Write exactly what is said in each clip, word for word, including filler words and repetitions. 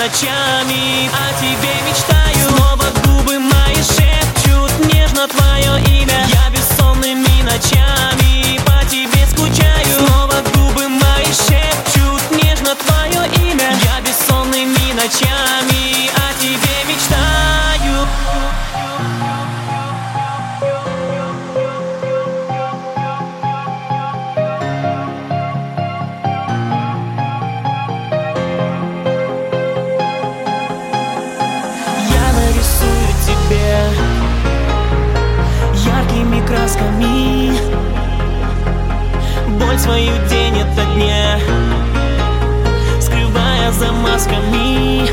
ночами о тебе мечтаю. Снова губы мои шепчут нежно твое имя. Я бессонными ночами по тебе скучаю. Снова губы мои шепчут нежно твое имя. Я бессонными ночами о тебе мечтаю. Яркими красками боль свою день ото дня, скрывая за масками.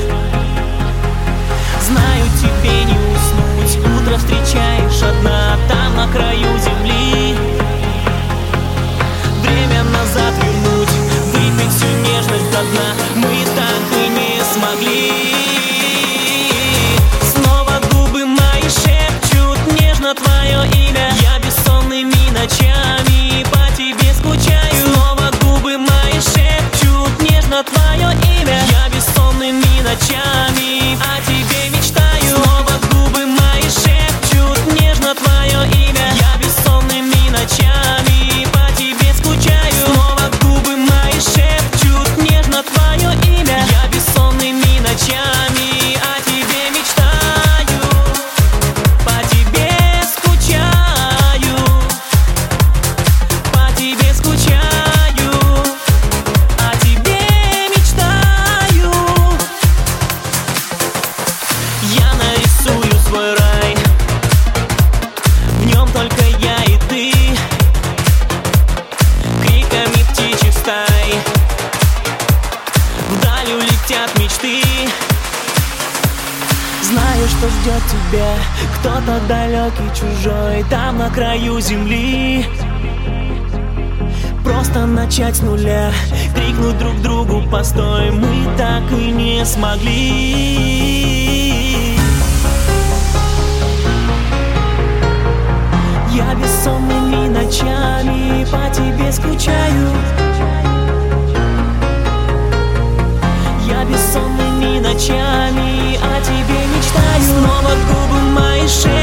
Знаю, тебе не уснуть, утро встречаешь одна там на краю земли. Время назад вернуть, выпить всю нежность до дна мы так и не смогли. Твое имя. Я бессонными ночами по тебе скучаю. Снова губы мои шепчут нежно твое имя. Я бессонными ночами о тебе мечтаю. Снова губы мои шепчут нежно твое имя. Я бессонными ночами по тебе скучаю. Снова губы мои шепчут нежно твое имя. Я бессонными ночами о тебе мечтаю. По тебе вдаль улетят мечты. Знаю, что ждет тебя кто-то далекий, чужой, там на краю земли. Просто начать с нуля, крикнуть друг другу постой, мы так и не смогли. Я бессонными ночами по тебе скучаю. Я бессонными ночами о тебе мечтаю. Снова губы мои шепчут